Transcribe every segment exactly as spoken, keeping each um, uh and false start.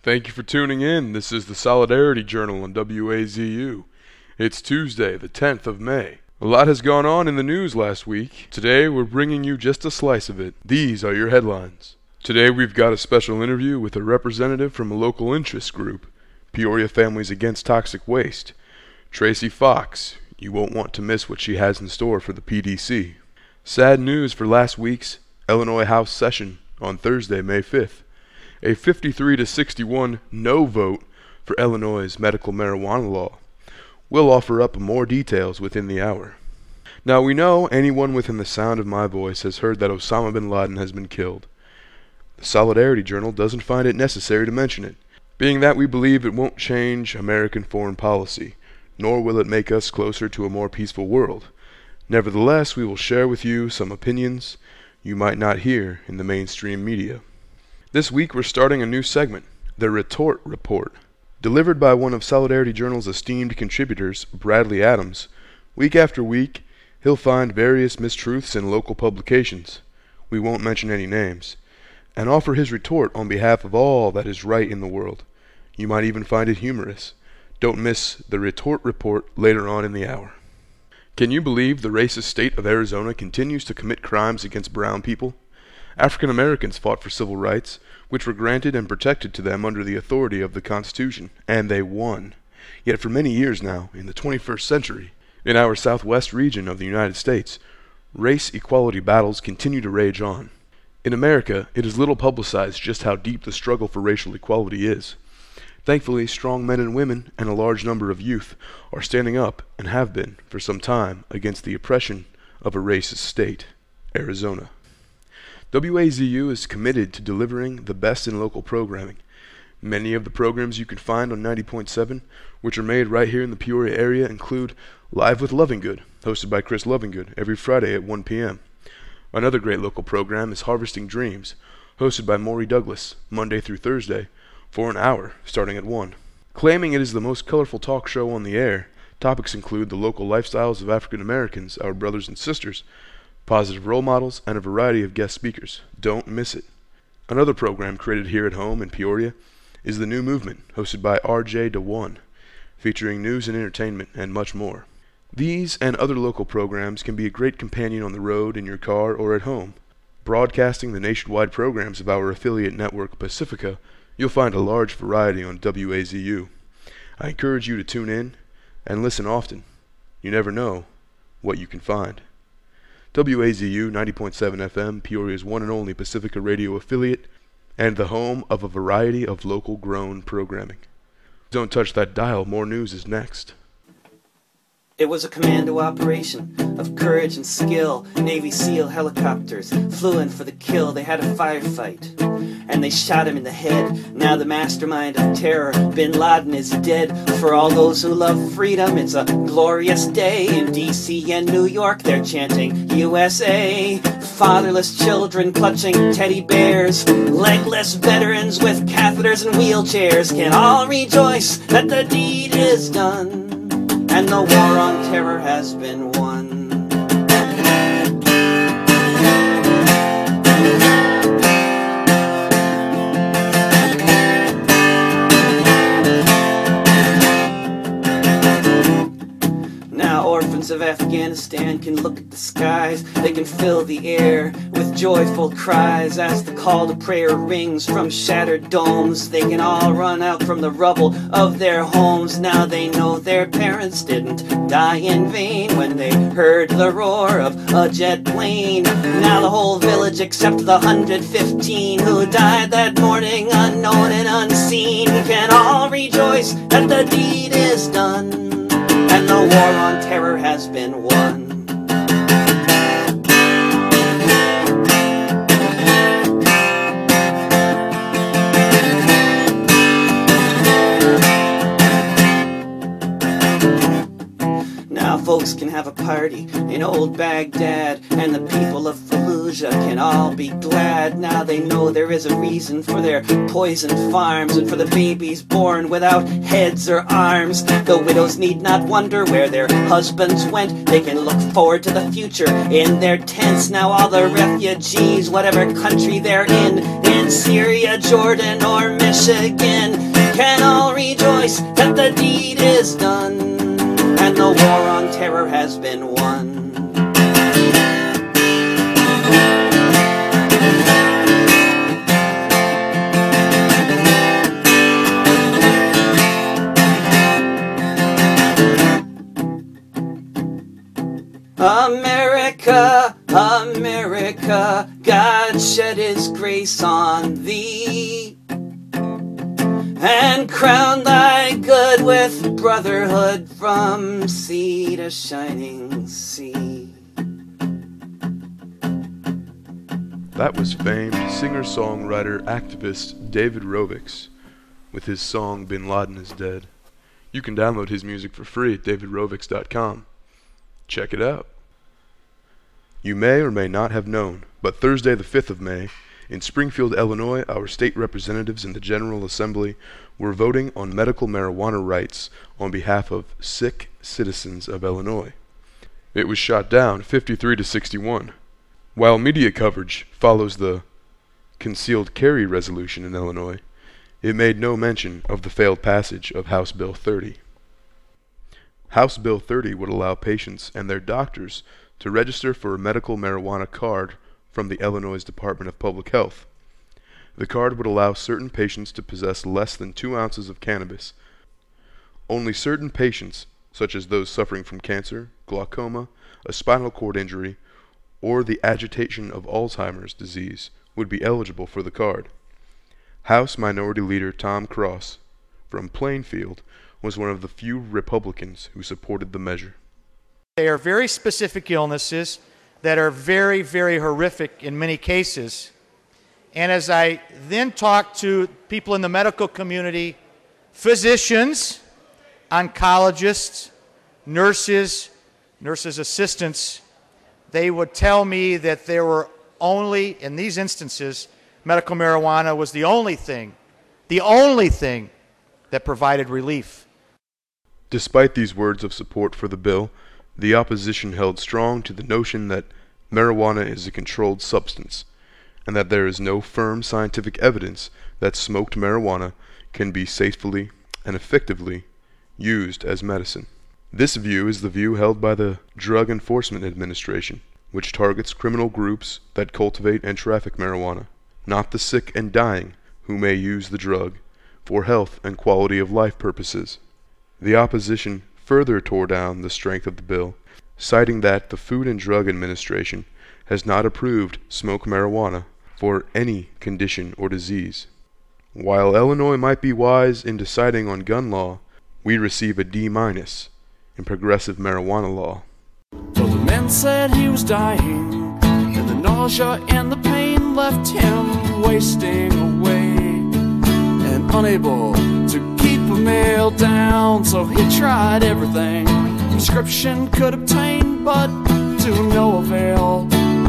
Thank you for tuning in. This is the Solidarity Journal on W A Z U. It's Tuesday, the tenth of May. A lot has gone on in the news last week. Today, we're bringing you just a slice of it. These are your headlines. Today, we've got a special interview with a representative from a local interest group, Peoria Families Against Toxic Waste. Tracy Fox. You won't want to miss what she has in store for the P D C. Sad news for last week's Illinois House session on Thursday, May fifth. A fifty-three to sixty-one no vote for Illinois' medical marijuana law. We'll offer up more details within the hour. Now, we know anyone within the sound of my voice has heard that Osama bin Laden has been killed. The Solidarity Journal doesn't find it necessary to mention it, being that we believe it won't change American foreign policy, nor will it make us closer to a more peaceful world. Nevertheless, we will share with you some opinions you might not hear in the mainstream media. This week we're starting a new segment, the Retort Report. Delivered by one of Solidarity Journal's esteemed contributors, Bradley Adams, week after week he'll find various mistruths in local publications, we won't mention any names, and offer his retort on behalf of all that is right in the world. You might even find it humorous. Don't miss the Retort Report later on in the hour. Can you believe the racist state of Arizona continues to commit crimes against brown people? African Americans fought for civil rights, which were granted and protected to them under the authority of the Constitution, and they won. Yet for many years now, in the twenty-first century, in our southwest region of the United States, race equality battles continue to rage on. In America, it is little publicized just how deep the struggle for racial equality is. Thankfully, strong men and women and a large number of youth are standing up, and have been for some time, against the oppression of a racist state, Arizona. W A Z U is committed to delivering the best in local programming. Many of the programs you can find on ninety point seven, which are made right here in the Peoria area, include Live with Lovingood, hosted by Chris Lovingood, every Friday at one p m Another great local program is Harvesting Dreams, hosted by Maury Douglas, Monday through Thursday, for an hour, starting at one. Claiming it is the most colorful talk show on the air, topics include the local lifestyles of African Americans, our brothers and sisters, positive role models, and a variety of guest speakers. Don't miss it. Another program created here at home in Peoria is The New Movement, hosted by R J DeWan, featuring news and entertainment and much more. These and other local programs can be a great companion on the road, in your car, or at home. Broadcasting the nationwide programs of our affiliate network, Pacifica, you'll find a large variety on W A Z U. I encourage you to tune in and listen often. You never know what you can find. W A Z U ninety point seven F M, Peoria's one and only Pacifica radio affiliate, and the home of a variety of local grown programming. Don't touch that dial, more news is next. It was a commando operation of courage and skill. Navy SEAL helicopters flew in for the kill. They had a firefight, and they shot him in the head. Now the mastermind of terror, Bin Laden, is dead. For all those who love freedom, it's a glorious day. In D C and New York, they're chanting U S A. Fatherless children clutching teddy bears. Legless veterans with catheters and wheelchairs can all rejoice that the deed is done, and the war on terror has been won. Now orphans of Afghanistan can look at the skies. They can fill the air with joyful cries as the call to prayer rings from shattered domes. They can all run out from the rubble of their homes. Now they know their parents didn't die in vain when they heard the roar of a jet plane. Now the whole village, except the one hundred fifteen who died that morning unknown and unseen, can all rejoice that the deed is done, and the war on terror has been won. Folks can have a party in old Baghdad, and the people of Fallujah can all be glad. Now they know there is a reason for their poisoned farms, and for the babies born without heads or arms. The widows need not wonder where their husbands went. They can look forward to the future in their tents. Now all the refugees, whatever country they're in, in Syria, Jordan, or Michigan, can all rejoice that the deed is done, and the war on terror has been won. America, America, God shed his grace on thee, and crown thy good with brotherhood from sea to shining sea. That was famed singer-songwriter activist David Rovics with his song Bin Laden is Dead. You can download his music for free at david rovics dot com. Check it out. You may or may not have known, but Thursday the fifth of May, in Springfield, Illinois, our state representatives in the General Assembly were voting on medical marijuana rights on behalf of sick citizens of Illinois. It was shot down fifty-three to sixty-one. While media coverage follows the concealed carry resolution in Illinois, it made no mention of the failed passage of House Bill thirty. House Bill thirty would allow patients and their doctors to register for a medical marijuana card from the Illinois Department of Public Health. The card would allow certain patients to possess less than two ounces of cannabis. Only certain patients, such as those suffering from cancer, glaucoma, a spinal cord injury, or the agitation of Alzheimer's disease, would be eligible for the card. House Minority Leader Tom Cross, from Plainfield, was one of the few Republicans who supported the measure. They are very specific illnesses that are very, very horrific in many cases. And as I then talked to people in the medical community, physicians, oncologists, nurses, nurses' assistants, they would tell me that there were only, in these instances, medical marijuana was the only thing, the only thing that provided relief. Despite these words of support for the bill, the opposition held strong to the notion that marijuana is a controlled substance, and that there is no firm scientific evidence that smoked marijuana can be safely and effectively used as medicine. This view is the view held by the Drug Enforcement Administration, which targets criminal groups that cultivate and traffic marijuana, not the sick and dying who may use the drug for health and quality of life purposes. The opposition further tore down the strength of the bill, citing that the Food and Drug Administration has not approved smoke marijuana for any condition or disease. While Illinois might be wise in deciding on gun law, we receive a D minus in progressive marijuana law. Well, the man said he was dying, and the nausea and the pain left him wasting away, and unable to keep a meal down, so he tried everything prescription could obtain, but to no avail.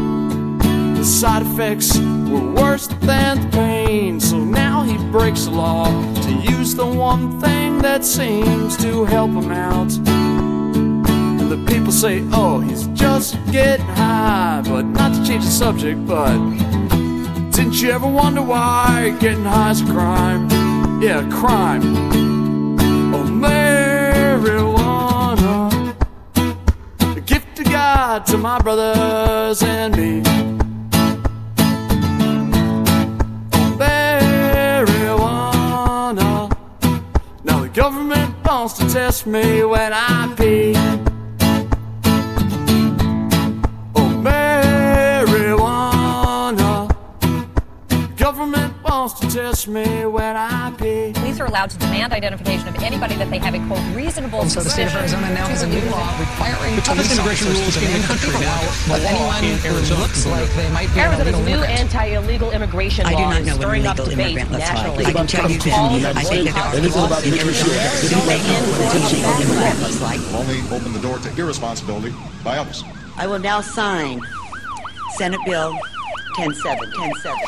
The side effects were worse than the pain, so now he breaks the law to use the one thing that seems to help him out. And the people say, oh, he's just getting high, but not to change the subject, but didn't you ever wonder why getting high is a crime? Yeah, crime. Oh, marijuana, a gift to God, to my brothers and me. Oh, marijuana, now the government wants to test me when I pee. Oh, marijuana, the government wants to test me when I pee. Police are allowed to demand identification of anybody that they have a, quote, reasonable so the state of Arizona now has a new law requiring the toughest immigration rules in the country now. But anyone who looks like they might be Arizona's illegal new immigrant. anti-illegal immigration I do law not is know what stirring an up illegal debate immigrant looks like. nationally. I can tell you that I think that there are Anything about the people nutrition who don't know what an illegal immigrant looks like. only open the door to irresponsibility by others. I will now sign Senate Bill ten seven, ten seven.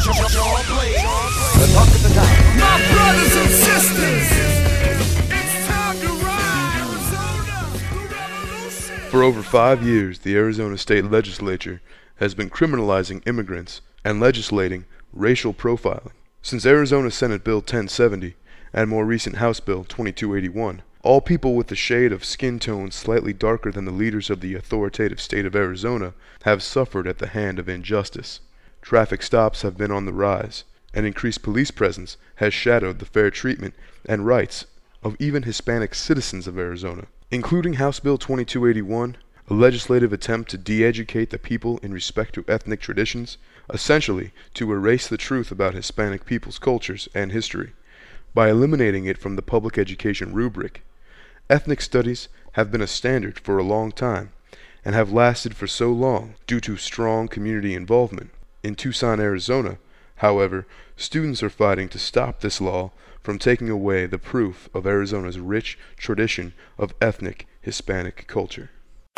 My brothers and sisters, it's time to ride Arizona revolution. For over five years, the Arizona State Legislature has been criminalizing immigrants and legislating racial profiling. Since Arizona Senate Bill ten seventy and more recent House Bill twenty-two eighty-one. All people with a shade of skin tone slightly darker than the leaders of the authoritative state of Arizona have suffered at the hand of injustice. Traffic stops have been on the rise. An increased police presence has shadowed the fair treatment and rights of even Hispanic citizens of Arizona, including House Bill twenty-two eighty-one, a legislative attempt to de-educate the people in respect to ethnic traditions, essentially to erase the truth about Hispanic people's cultures and history, by eliminating it from the public education rubric. Ethnic studies have been a standard for a long time, and have lasted for so long due to strong community involvement. In Tucson, Arizona, however, students are fighting to stop this law from taking away the proof of Arizona's rich tradition of ethnic Hispanic culture.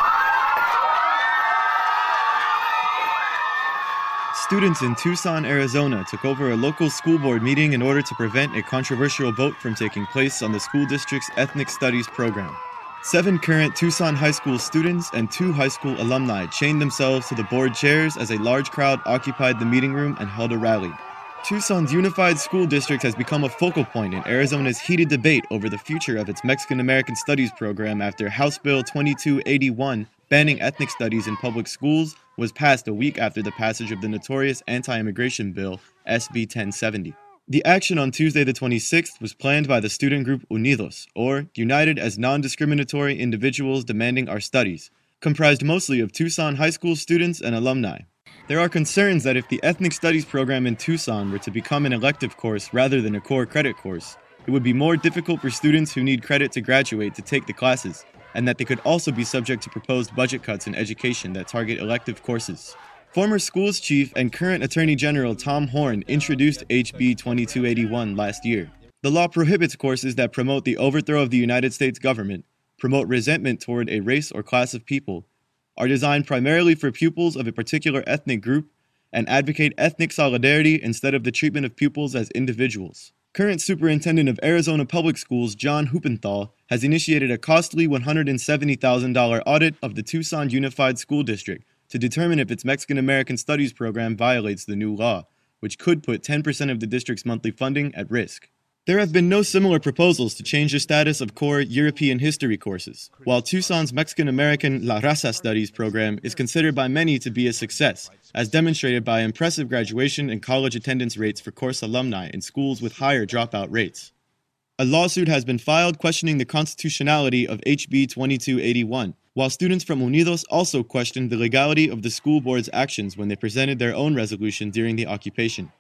Students in Tucson, Arizona took over a local school board meeting in order to prevent a controversial vote from taking place on the school district's ethnic studies program. Seven current Tucson high school students and two high school alumni chained themselves to the board chairs as a large crowd occupied the meeting room and held a rally. Tucson's unified school district has become a focal point in Arizona's heated debate over the future of its Mexican American Studies program after House Bill twenty-two eighty-one, banning ethnic studies in public schools, was passed a week after the passage of the notorious anti-immigration bill, S B ten seventy. The action on Tuesday the twenty-sixth was planned by the student group Unidos, or United as Non-Discriminatory Individuals Demanding Our Studies, comprised mostly of Tucson high school students and alumni. There are concerns that if the ethnic studies program in Tucson were to become an elective course rather than a core credit course, it would be more difficult for students who need credit to graduate to take the classes, and that they could also be subject to proposed budget cuts in education that target elective courses. Former schools chief and current Attorney General Tom Horne introduced H B twenty-two eighty-one last year. The law prohibits courses that promote the overthrow of the United States government, promote resentment toward a race or class of people, are designed primarily for pupils of a particular ethnic group, and advocate ethnic solidarity instead of the treatment of pupils as individuals. Current Superintendent of Arizona Public Schools John Huppenthal has initiated a costly one hundred seventy thousand dollars audit of the Tucson Unified School District to determine if its Mexican American Studies program violates the new law, which could put ten percent of the district's monthly funding at risk. There have been no similar proposals to change the status of core European history courses, while Tucson's Mexican American La Raza Studies program is considered by many to be a success, as demonstrated by impressive graduation and college attendance rates for course alumni in schools with higher dropout rates. A lawsuit has been filed questioning the constitutionality of H B twenty-two eighty-one, while students from Unidos also questioned the legality of the school board's actions when they presented their own resolution during the occupation.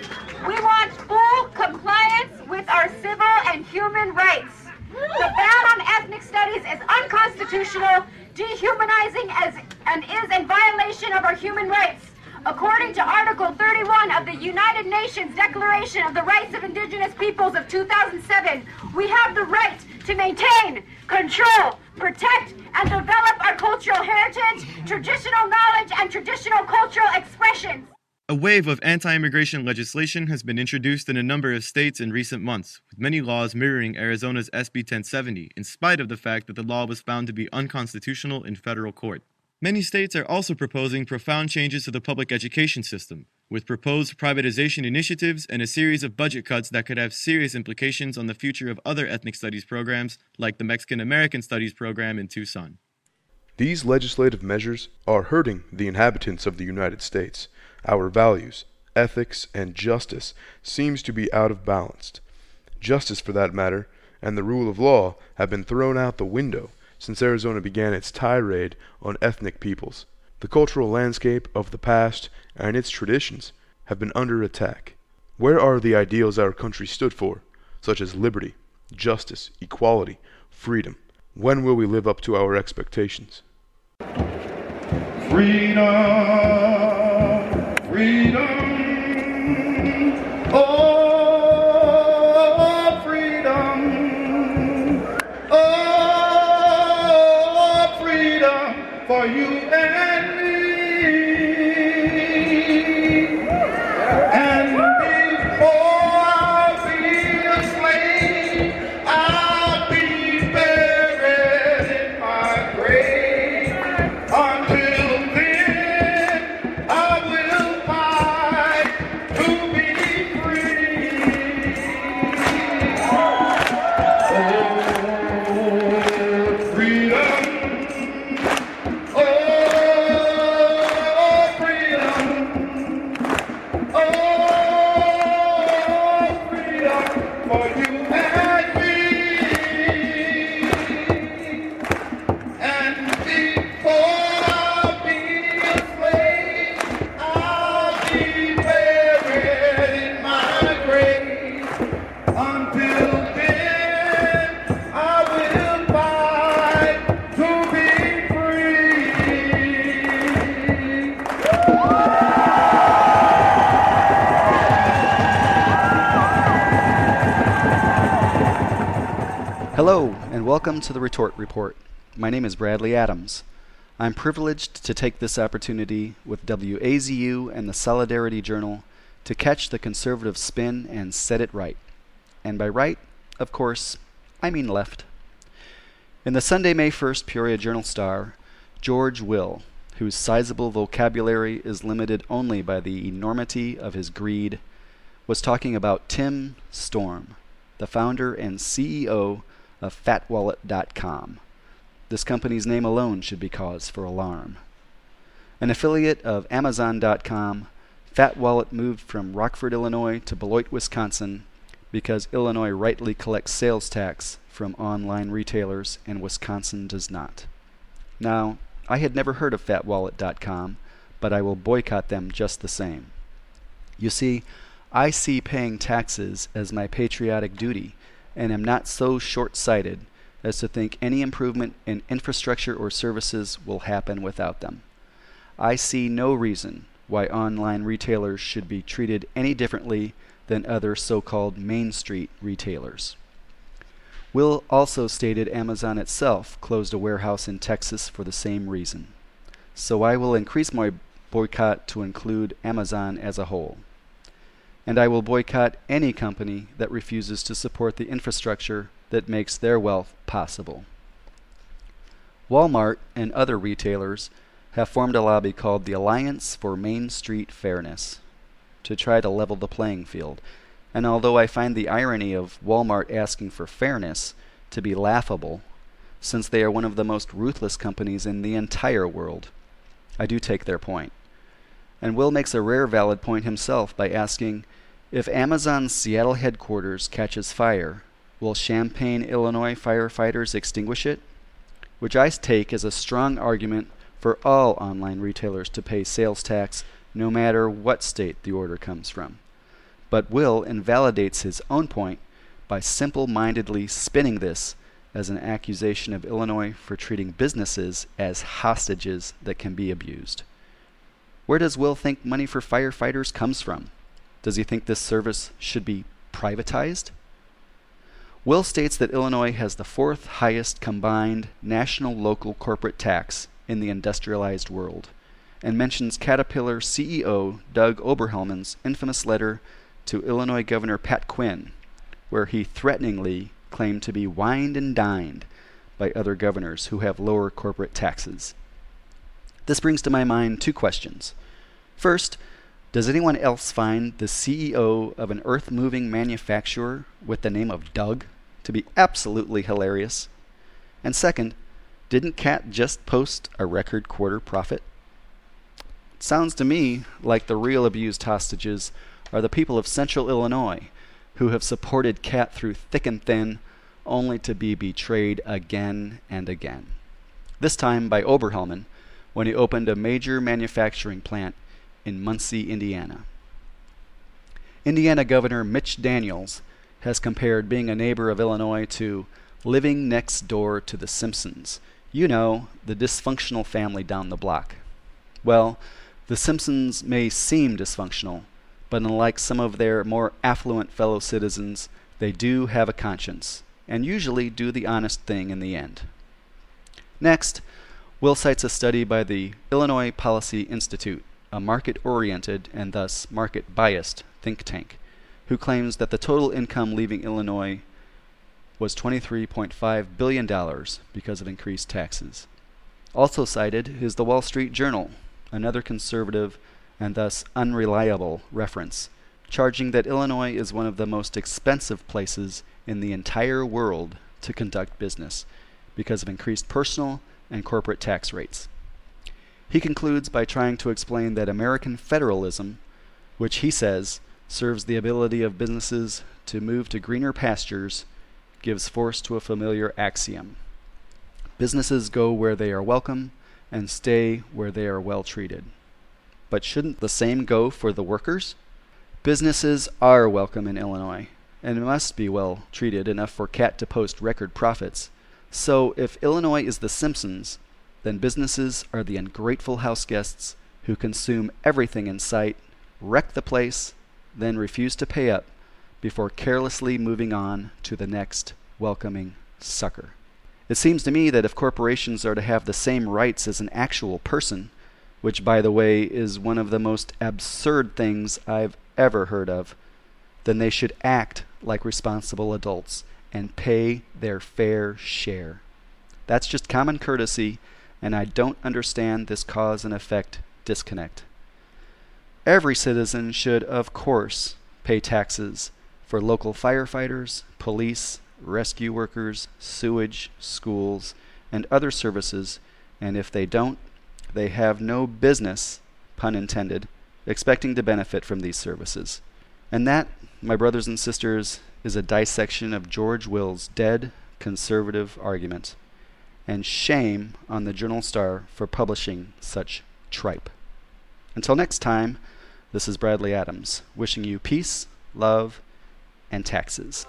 We want full compliance with our civil and human rights. The ban on ethnic studies is unconstitutional, dehumanizing, as, and is in violation of our human rights. According to Article thirty-one of the United Nations Declaration of the Rights of Indigenous Peoples of two thousand seven, we have the right to maintain, control, protect, and develop our cultural heritage, traditional knowledge, and traditional cultural expressions. A wave of anti-immigration legislation has been introduced in a number of states in recent months, with many laws mirroring Arizona's S B ten seventy, in spite of the fact that the law was found to be unconstitutional in federal court. Many states are also proposing profound changes to the public education system, with proposed privatization initiatives and a series of budget cuts that could have serious implications on the future of other ethnic studies programs, like the Mexican American Studies program in Tucson. These legislative measures are hurting the inhabitants of the United States. Our values, ethics, and justice seems to be out of balance. Justice, for that matter, and the rule of law have been thrown out the window since Arizona began its tirade on ethnic peoples. The cultural landscape of the past and its traditions have been under attack. Where are the ideals our country stood for, such as liberty, justice, equality, freedom? When will we live up to our expectations? Freedom, freedom, oh, freedom, oh, freedom for you and me. And before I'll be a slave, I'll be buried in my grave. Until then, I will fight. for you and me. And before I'll be a slave, I'll be buried in my grave. Until then, I will fight to be free. Hello, and welcome to the Retort Report. My name is Bradley Adams. I'm privileged to take this opportunity with W A Z U and the Solidarity Journal to catch the conservative spin and set it right. And by right, of course, I mean left. In the Sunday, May first Peoria Journal-Star, George Will, whose sizable vocabulary is limited only by the enormity of his greed, was talking about Tim Storm, the founder and C E O of Fat Wallet dot com. This company's name alone should be cause for alarm. An affiliate of Amazon dot com, Fat Wallet moved from Rockford, Illinois to Beloit, Wisconsin, because Illinois rightly collects sales tax from online retailers and Wisconsin does not. Now, I had never heard of Fat Wallet dot com, but I will boycott them just the same. You see, I see paying taxes as my patriotic duty, and am not so short-sighted as to think any improvement in infrastructure or services will happen without them. I see no reason why online retailers should be treated any differently than other so-called Main Street retailers. Will also stated Amazon itself closed a warehouse in Texas for the same reason. So I will increase my boycott to include Amazon as a whole. And I will boycott any company that refuses to support the infrastructure that makes their wealth possible. Walmart and other retailers have formed a lobby called the Alliance for Main Street Fairness to try to level the playing field. And although I find the irony of Walmart asking for fairness to be laughable, since they are one of the most ruthless companies in the entire world, I do take their point. And Will makes a rare valid point himself by asking, if Amazon's Seattle headquarters catches fire, will Champaign, Illinois firefighters extinguish it? Which I take as a strong argument for all online retailers to pay sales tax no matter what state the order comes from. But Will invalidates his own point by simple-mindedly spinning this as an accusation of Illinois for treating businesses as hostages that can be abused. Where does Will think money for firefighters comes from? Does he think this service should be privatized? Will states that Illinois has the fourth highest combined national-local corporate tax in the industrialized world, and mentions Caterpillar C E O Doug Oberhelman's infamous letter to Illinois Governor Pat Quinn, where he threateningly claimed to be wined and dined by other governors who have lower corporate taxes. This brings to my mind two questions. First, does anyone else find the C E O of an earth-moving manufacturer with the name of Doug to be absolutely hilarious? And second, didn't Cat just post a record quarter profit? It sounds to me like the real abused hostages are the people of Central Illinois who have supported Cat through thick and thin, only to be betrayed again and again. This time by Oberhelman, when he opened a major manufacturing plant in Muncie, Indiana. Indiana Governor Mitch Daniels has compared being a neighbor of Illinois to living next door to the Simpsons. You know, the dysfunctional family down the block. Well, the Simpsons may seem dysfunctional, but unlike some of their more affluent fellow citizens, they do have a conscience, and usually do the honest thing in the end. Next, Will cites a study by the Illinois Policy Institute, a market-oriented and thus market-biased think tank, who claims that the total income leaving Illinois was twenty-three point five billion dollars because of increased taxes. Also cited is the Wall Street Journal, another conservative and thus unreliable reference, charging that Illinois is one of the most expensive places in the entire world to conduct business because of increased personal and corporate tax rates. He concludes by trying to explain that American federalism, which he says serves the ability of businesses to move to greener pastures, gives force to a familiar axiom. Businesses go where they are welcome and stay where they are well treated. But shouldn't the same go for the workers? Businesses are welcome in Illinois and must be well treated enough for C A T to post record profits. So if Illinois is the Simpsons, then businesses are the ungrateful house guests who consume everything in sight, wreck the place, then refuse to pay up before carelessly moving on to the next welcoming sucker. It seems to me that if corporations are to have the same rights as an actual person, which by the way is one of the most absurd things I've ever heard of, then they should act like responsible adults and pay their fair share. That's just common courtesy, and I don't understand this cause and effect disconnect. Every citizen should, of course, pay taxes for local firefighters, police, rescue workers, sewage, schools, and other services, and if they don't, they have no business, pun intended, expecting to benefit from these services. And that, my brothers and sisters, is a dissection of George Will's dead conservative argument. And shame on the Journal Star for publishing such tripe. Until next time, this is Bradley Adams, wishing you peace, love, and taxes.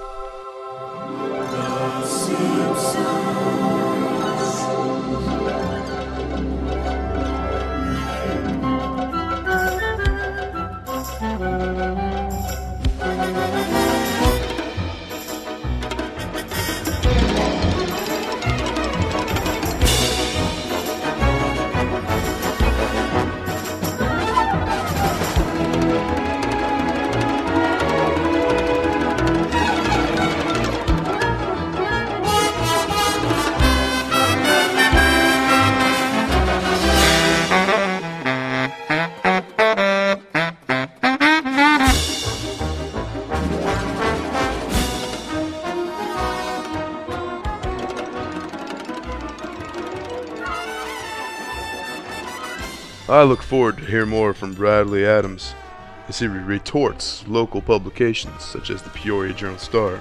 I look forward to hear more from Bradley Adams as he retorts local publications such as the Peoria Journal-Star.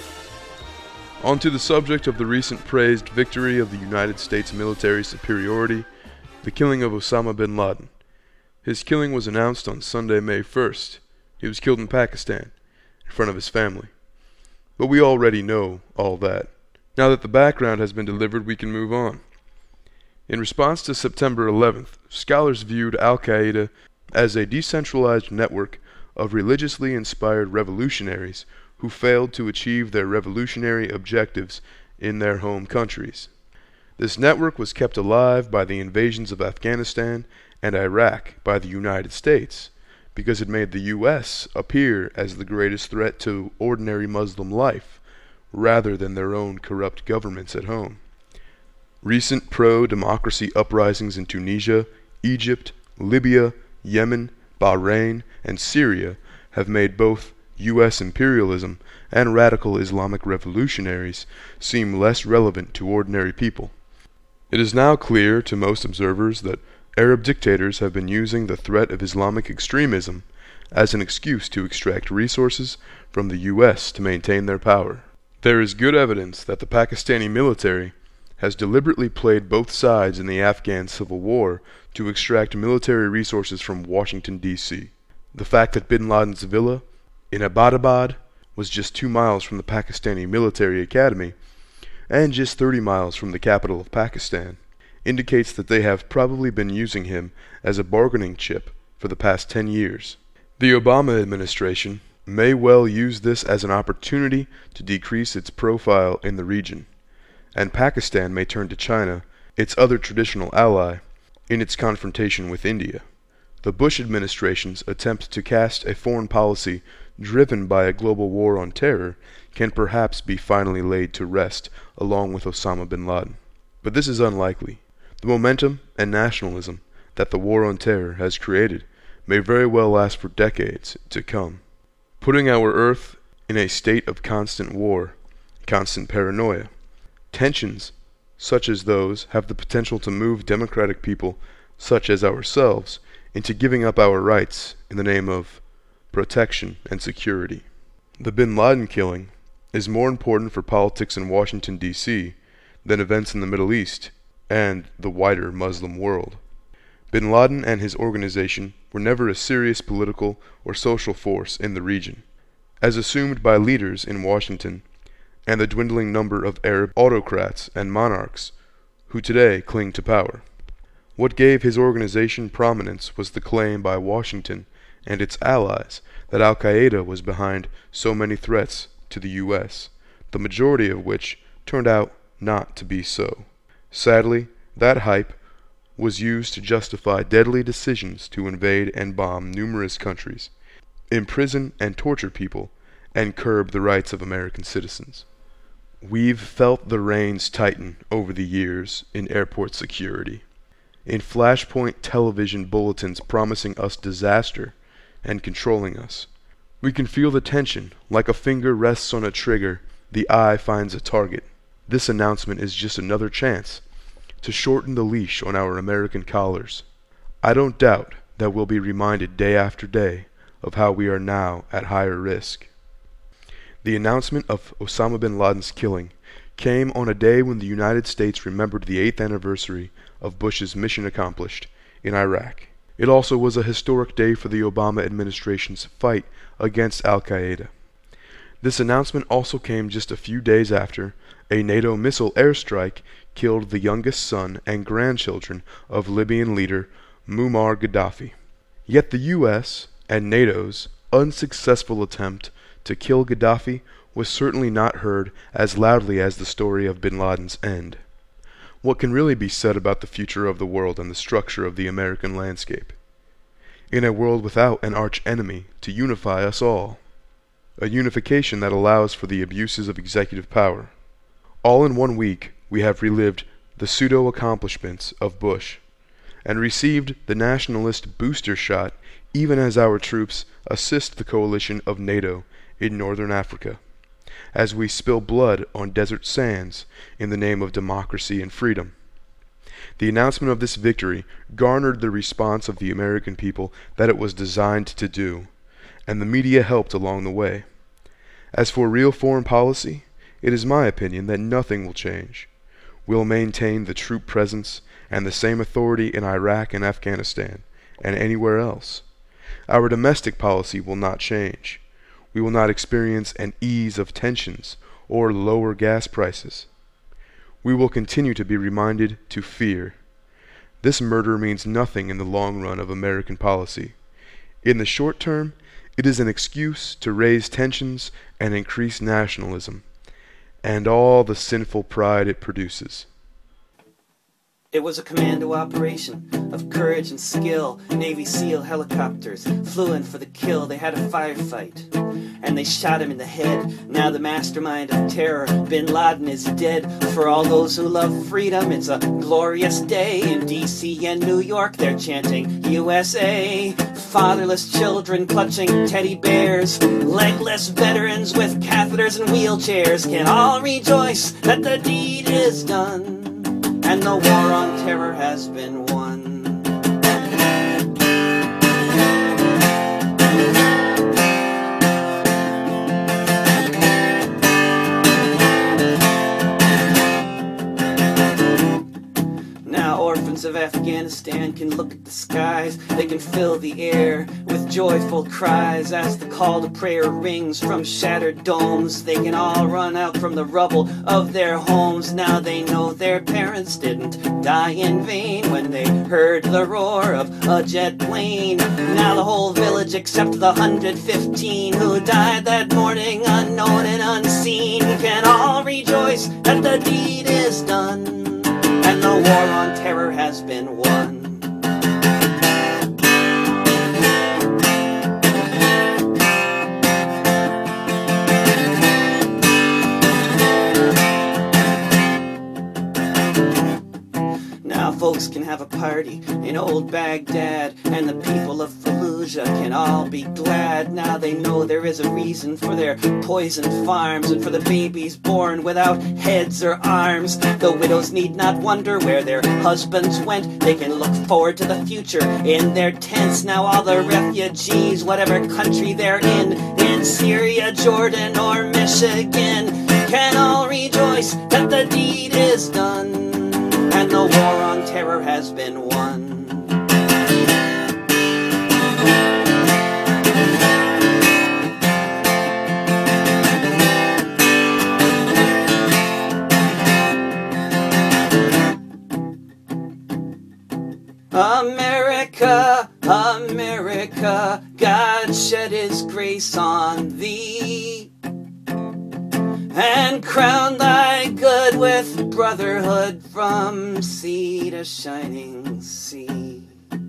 On to the subject of the recent praised victory of the United States military superiority, the killing of Osama bin Laden. His killing was announced on Sunday, May first. He was killed in Pakistan, in front of his family. But we already know all that. Now that the background has been delivered, we can move on. In response to September eleventh, scholars viewed Al-Qaeda as a decentralized network of religiously inspired revolutionaries who failed to achieve their revolutionary objectives in their home countries. This network was kept alive by the invasions of Afghanistan and Iraq by the United States because it made the U S appear as the greatest threat to ordinary Muslim life rather than their own corrupt governments at home. Recent pro-democracy uprisings in Tunisia, Egypt, Libya, Yemen, Bahrain, and Syria have made both U S imperialism and radical Islamic revolutionaries seem less relevant to ordinary people. It is now clear to most observers that Arab dictators have been using the threat of Islamic extremism as an excuse to extract resources from the U S to maintain their power. There is good evidence that the Pakistani military has deliberately played both sides in the Afghan civil war to extract military resources from Washington, D C The fact that bin Laden's villa in Abbottabad was just two miles from the Pakistani military academy and just thirty miles from the capital of Pakistan indicates that they have probably been using him as a bargaining chip for the past ten years. The Obama administration may well use this as an opportunity to decrease its profile in the region, and Pakistan may turn to China, its other traditional ally, in its confrontation with India. The Bush administration's attempt to cast a foreign policy driven by a global war on terror can perhaps be finally laid to rest along with Osama bin Laden. But this is unlikely. The momentum and nationalism that the war on terror has created may very well last for decades to come, putting our Earth in a state of constant war, constant paranoia. Tensions such as those have the potential to move democratic people such as ourselves into giving up our rights in the name of protection, and security. The bin Laden killing is more important for politics in Washington, D C than events in the Middle East and the wider Muslim world. Bin Laden and his organization were never a serious political or social force in the region, as assumed by leaders in Washington and the dwindling number of Arab autocrats and monarchs who today cling to power. What gave his organization prominence was the claim by Washington and its allies that Al-Qaeda was behind so many threats to the U S, the majority of which turned out not to be so. Sadly, that hype was used to justify deadly decisions to invade and bomb numerous countries, imprison and torture people, and curb the rights of American citizens. We've felt the reins tighten over the years in airport security, in flashpoint television bulletins promising us disaster and controlling us. We can feel the tension, like a finger rests on a trigger, the eye finds a target. This announcement is just another chance to shorten the leash on our American collars. I don't doubt that we'll be reminded day after day of how we are now at higher risk. The announcement of Osama bin Laden's killing came on a day when the United States remembered the eighth anniversary of Bush's mission accomplished in Iraq. It also was a historic day for the Obama administration's fight against Al-Qaeda. This announcement also came just a few days after a NATO missile airstrike killed the youngest son and grandchildren of Libyan leader Muammar Gaddafi. Yet the U S and NATO's unsuccessful attempt to kill Gaddafi was certainly not heard as loudly as the story of bin Laden's end. What can really be said about the future of the world and the structure of the American landscape? In a world without an arch-enemy to unify us all, a unification that allows for the abuses of executive power. All in one week, we have relived the pseudo-accomplishments of Bush, and received the nationalist booster shot even as our troops assist the coalition of NATO in northern Africa, as we spill blood on desert sands in the name of democracy and freedom. The announcement of this victory garnered the response of the American people that it was designed to do, and the media helped along the way. As for real foreign policy, it is my opinion that nothing will change. We'll maintain the troop presence and the same authority in Iraq and Afghanistan, and anywhere else. Our domestic policy will not change. We will not experience an ease of tensions or lower gas prices. We will continue to be reminded to fear. This murder means nothing in the long run of American policy. In the short term, it is an excuse to raise tensions and increase nationalism, and all the sinful pride it produces. It was a commando operation of courage and skill. Navy SEAL helicopters flew in for the kill. They had a firefight, and they shot him in the head. Now the mastermind of terror, bin Laden, is dead. For all those who love freedom, it's a glorious day. In D C and New York, they're chanting U S A. Fatherless children clutching teddy bears. Legless veterans with catheters and wheelchairs can all rejoice that the deed is done, and the war on terror has been won. Now orphans of Afghanistan can look at the skies. They can fill the air with joyful cries as the call to prayer rings from shattered domes. They can all run out from the rubble of their homes. Now they know their parents didn't die in vain when they heard the roar of a jet plane. Now the whole village except the one hundred fifteen who died that morning unknown and unseen can all rejoice that the deed is done, and the war on terror has been won. Now folks folks can have a party in old Baghdad, and the people of Fallujah can all be glad. Now they know there is a reason for their poisoned farms, and for the babies born without heads or arms. The widows need not wonder where their husbands went. They can look forward to the future in their tents. Now all the refugees, whatever country they're in, in Syria, Jordan, or Michigan, can all rejoice that the deed is done, and the war on terror has been won. America, America, God shed his grace on thee, and crown thy good with brotherhood from sea to shining sea.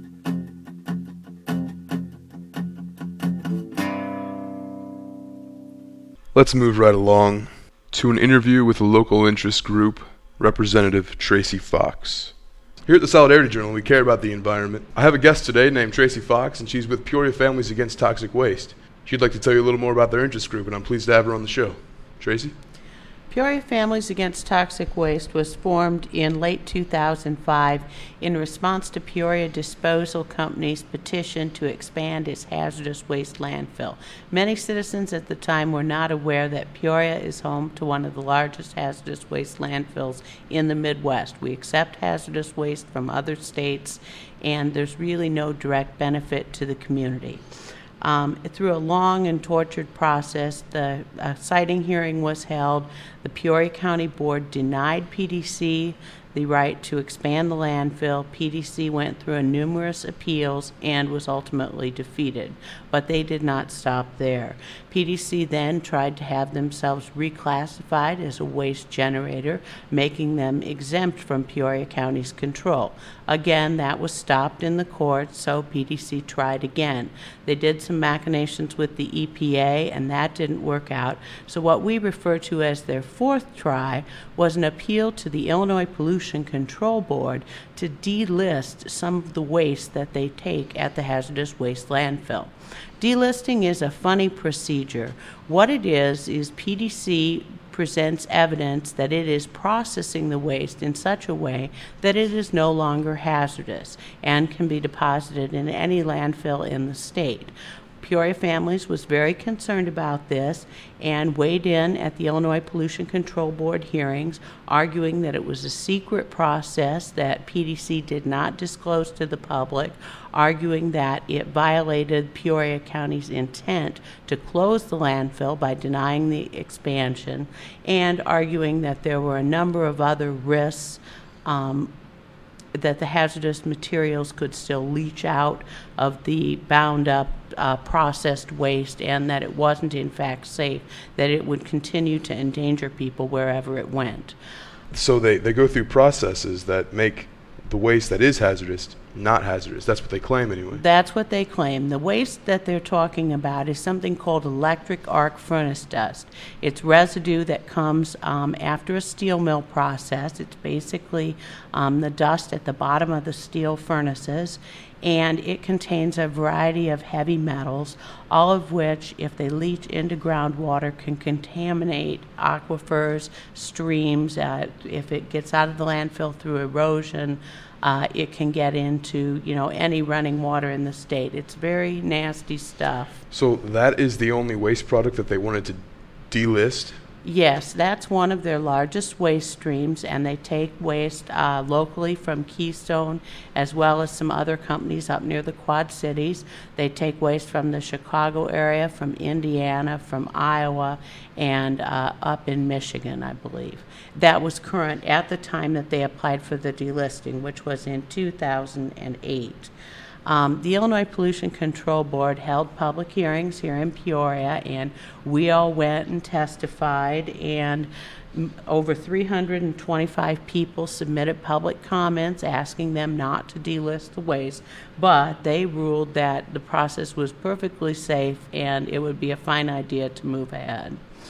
Let's move right along to an interview with a local interest group, Representative Tracy Fox. Here at the Solidarity Journal, we care about the environment. I have a guest today named Tracy Fox, and she's with Peoria Families Against Toxic Waste. She'd like to tell you a little more about their interest group, and I'm pleased to have her on the show. Tracy? Peoria Families Against Toxic Waste was formed in late two thousand five in response to Peoria Disposal Company's petition to expand its hazardous waste landfill. Many citizens at the time were not aware that Peoria is home to one of the largest hazardous waste landfills in the Midwest. We accept hazardous waste from other states, and there's really no direct benefit to the community. Um, through a long and tortured process, the uh, siting hearing was held. The Peoria County Board denied P D C the right to expand the landfill. P D C went through numerous appeals and was ultimately defeated, but they did not stop there. P D C then tried to have themselves reclassified as a waste generator, making them exempt from Peoria County's control. Again, that was stopped in the courts, so P D C tried again. They did some machinations with the E P A, and that didn't work out. So what we refer to as their fourth try was an appeal to the Illinois Pollution Control Board to delist some of the waste that they take at the hazardous waste landfill. Delisting is a funny procedure. What it is is P D C presents evidence that it is processing the waste in such a way that it is no longer hazardous and can be deposited in any landfill in the state. Peoria Families was very concerned about this and weighed in at the Illinois Pollution Control Board hearings, arguing that it was a secret process that P D C did not disclose to the public, arguing that it violated Peoria County's intent to close the landfill by denying the expansion, and arguing that there were a number of other risks um, that the hazardous materials could still leach out of the bound up uh, processed waste, and that it wasn't in fact safe, that it would continue to endanger people wherever it went. So they, they go through processes that make the waste that is hazardous not hazardous. That's what they claim anyway. That's what they claim. The waste that they're talking about is something called electric arc furnace dust. It's residue that comes um, after a steel mill process. It's basically um, the dust at the bottom of the steel furnaces, and it contains a variety of heavy metals, all of which, if they leach into groundwater, can contaminate aquifers, streams. Uh, if it gets out of the landfill through erosion, Uh, it can get into, you know, any running water in the state. It's very nasty stuff. So that is the only waste product that they wanted to delist? Yes, that's one of their largest waste streams, and they take waste uh, locally from Keystone as well as some other companies up near the Quad Cities. They take waste from the Chicago area, from Indiana, from Iowa, and uh, up in Michigan, I believe. That was current at the time that they applied for the delisting, which was in two thousand eight. Um, the Illinois Pollution Control Board held public hearings here in Peoria, and we all went and testified, and m- over three hundred twenty-five people submitted public comments asking them not to delist the waste, but they ruled that the process was perfectly safe and it would be a fine idea to move ahead.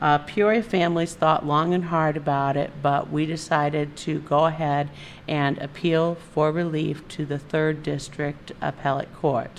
Uh, Peoria families thought long and hard about it, but we decided to go ahead and appeal for relief to the third District Appellate Court.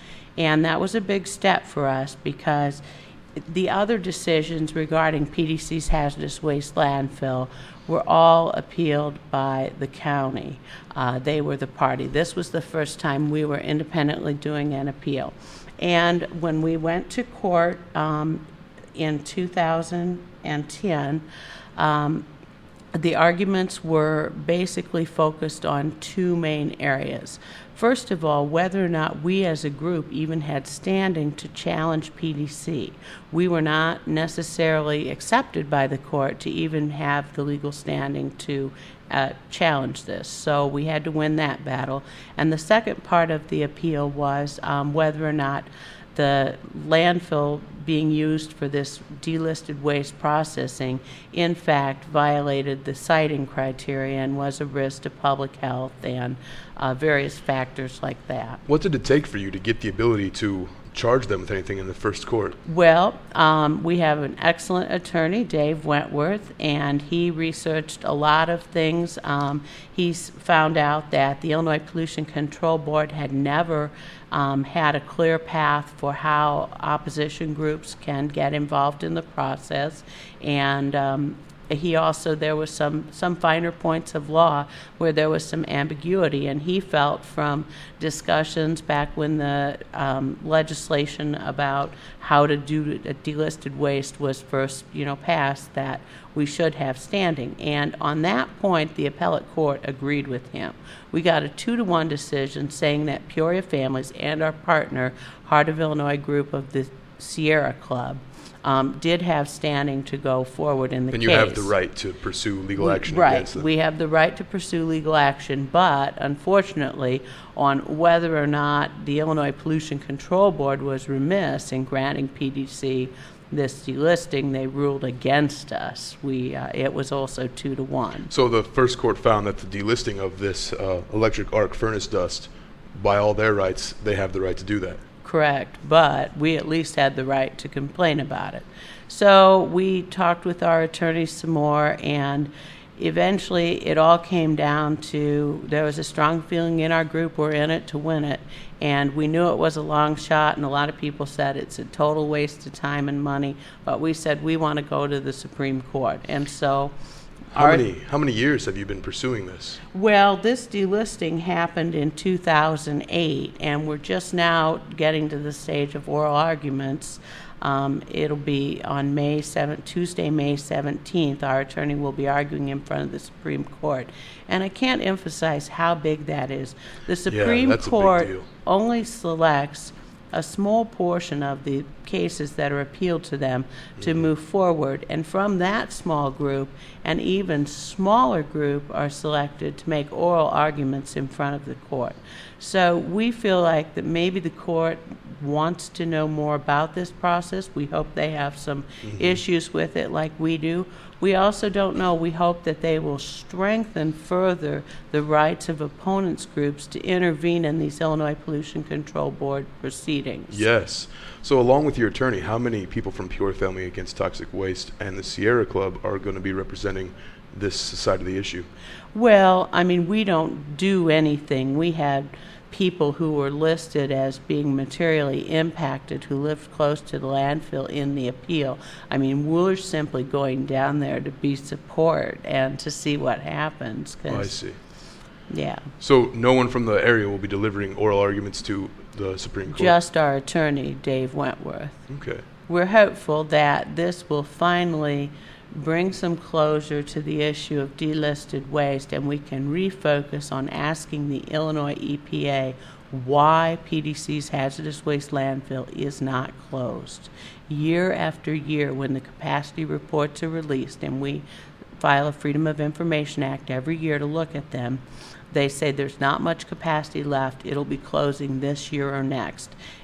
And that was a big step for us because the other decisions regarding P D C's hazardous waste landfill were all appealed by the county. Uh, they were the party. This was the first time we were independently doing an appeal. And when we went to court um, in two thousand ten, um, the arguments were basically focused on two main areas. First of all, whether or not we as a group even had standing to challenge P D C. We were not necessarily accepted by the court to even have the legal standing to uh, challenge this. So we had to win that battle. And the second part of the appeal was um, whether or not the landfill being used for this delisted waste processing in fact violated the siting criteria and was a risk to public health and uh, various factors like that. What did it take for you to get the ability to charge them with anything in the first court? Well, um, we have an excellent attorney, Dave Wentworth, and he researched a lot of things. Um, he's found out that the Illinois Pollution Control Board had never um, had a clear path for how opposition groups can get involved in the process, and um, he also, there was some, some finer points of law where there was some ambiguity, and he felt from discussions back when the um, legislation about how to do a delisted waste was first, you know, passed, that we should have standing. And on that point, the appellate court agreed with him. We got a two to one decision saying that Peoria Families and our partner, Heart of Illinois group of the Sierra Club, Um, did have standing to go forward in the and case. And you have the right to pursue legal we, action right. against them. We have the right to pursue legal action, but unfortunately, on whether or not the Illinois Pollution Control Board was remiss in granting P D C this delisting, they ruled against us. We uh, it was also two to one. So the first court found that the delisting of this uh, electric arc furnace dust, by all their rights, they have the right to do that. Correct, but we at least had the right to complain about it. So we talked with our attorneys some more, and eventually it all came down to, there was a strong feeling in our group we're in it to win it, and we knew it was a long shot, and a lot of people said it's a total waste of time and money, but we said we want to go to the Supreme Court. And so How Our, many how many years have you been pursuing this? Well, this delisting happened in two thousand eight, and we're just now getting to the stage of oral arguments. Um, it'll be on May seventh, Tuesday, May seventeenth. Our attorney will be arguing in front of the Supreme Court. And I can't emphasize how big that is. The Supreme yeah, that's Court a big deal. only selects a small portion of the cases that are appealed to them to move forward, and from that small group, an even smaller group are selected to make oral arguments in front of the court. So we feel like that maybe the court wants to know more about this process. We hope they have some mm-hmm. issues with it like we do. We also don't know. We hope that they will strengthen further the rights of opponents groups to intervene in these Illinois Pollution Control Board proceedings. Yes. So along with your attorney, how many people from Peoria Family Against Toxic Waste and the Sierra Club are going to be representing this side of the issue? Well, I mean, we don't do anything. We had people who were listed as being materially impacted who lived close to the landfill in the appeal. I mean, we're simply going down there to be support and to see what happens. Oh, I see. Yeah. So no one from the area will be delivering oral arguments to the Supreme Court? Just our attorney, Dave Wentworth. Okay. We're hopeful that this will finally bring some closure to the issue of delisted waste, and we can refocus on asking the Illinois E P A why P D C's hazardous waste landfill is not closed. Year after year, when the capacity reports are released, and we file a Freedom of Information Act every year to look at them, they say there's not much capacity left, it'll be closing this year or next.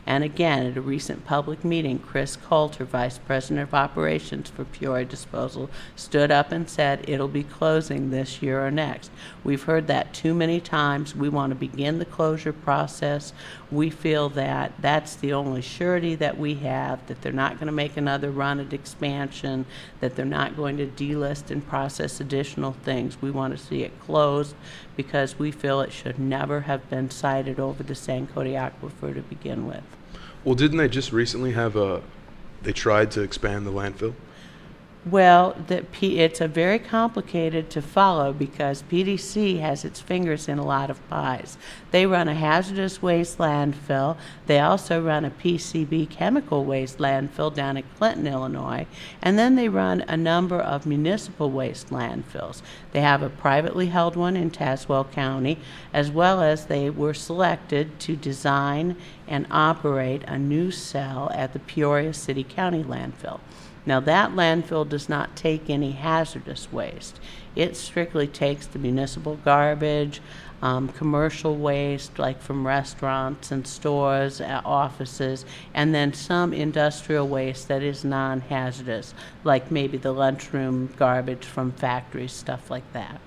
And again, at a recent public meeting, Chris Coulter, Vice President of Operations for Peoria Disposal, stood up and said it'll be closing this year or next. We've heard that too many times. We want to begin the closure process. We feel that that's the only surety that we have, that they're not going to make another run at expansion, that they're not going to delist and process additional things. We want to see it closed because we feel it should never have been sited over the San Cody Aquifer to begin with. Well, didn't they just recently have a, they tried to expand the landfill? Well, the P, it's a very complicated to follow because P D C has its fingers in a lot of pies. They run a hazardous waste landfill. They also run a P C B chemical waste landfill down at Clinton, Illinois. And then they run a number of municipal waste landfills. They have a privately held one in Tazewell County, as well as they were selected to design and operate a new cell at the Peoria City County landfill. Now, that landfill does not take any hazardous waste. It strictly takes the municipal garbage, um, commercial waste, like from restaurants and stores, uh, offices, and then some industrial waste that is non-hazardous, like maybe the lunchroom garbage from factories, stuff like that.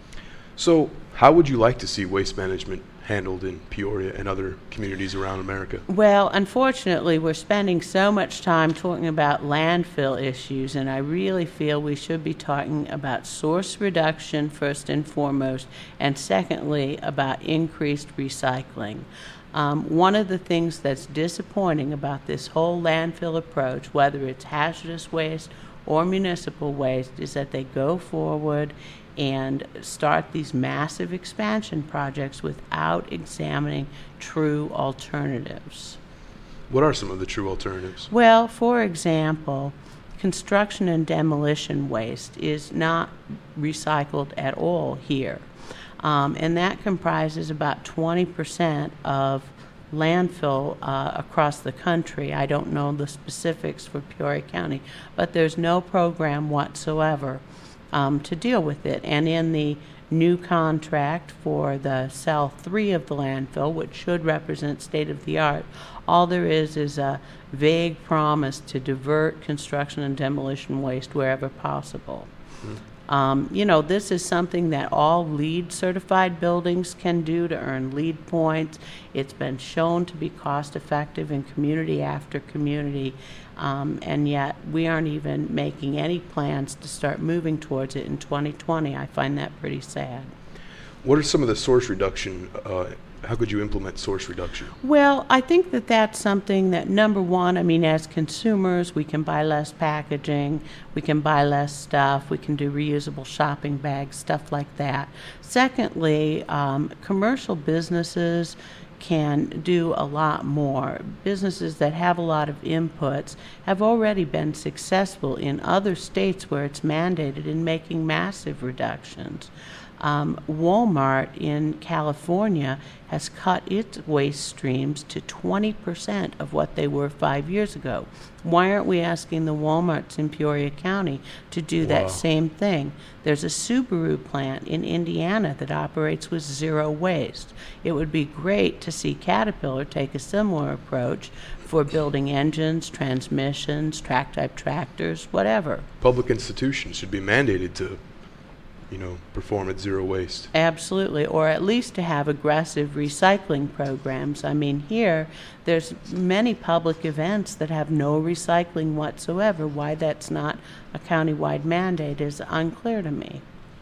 So, how would you like to see waste management handled in Peoria and other communities around America? Well, unfortunately, we're spending so much time talking about landfill issues, and I really feel we should be talking about source reduction first and foremost, and secondly, about increased recycling. Um, one of the things that's disappointing about this whole landfill approach, whether it's hazardous waste or municipal waste, is that they go forward and start these massive expansion projects without examining true alternatives. What are some of the true alternatives? Well, for example, construction and demolition waste is not recycled at all here. Um, and that comprises about twenty percent of landfill uh, across the country. I don't know the specifics for Peoria County, but there's no program whatsoever Um, to deal with it. And in the new contract for the cell three of the landfill, which should represent state of the art, all there is is a vague promise to divert construction and demolition waste wherever possible. Mm-hmm. Um, you know, this is something that all LEED certified buildings can do to earn LEED points. It's been shown to be cost effective in community after community. Um, and yet we aren't even making any plans to start moving towards it in twenty twenty. I find that pretty sad. What are some of the source reduction, uh, how could you implement source reduction? Well, I think that that's something that, number one, I mean, as consumers, we can buy less packaging, we can buy less stuff, we can do reusable shopping bags, stuff like that. Secondly, um, commercial businesses can do a lot more. Businesses that have a lot of inputs have already been successful in other states where it's mandated in making massive reductions. Um, Walmart in California has cut its waste streams to twenty percent of what they were five years ago. Why aren't we asking the Walmarts in Peoria County to do Wow. that same thing? There's a Subaru plant in Indiana that operates with zero waste. It would be great to see Caterpillar take a similar approach for building engines, transmissions, track-type tractors, whatever. Public institutions should be mandated to, you know, perform at zero waste. Absolutely, or at least to have aggressive recycling programs. I mean, here, there's many public events that have no recycling whatsoever. Why that's not a county-wide mandate is unclear to me.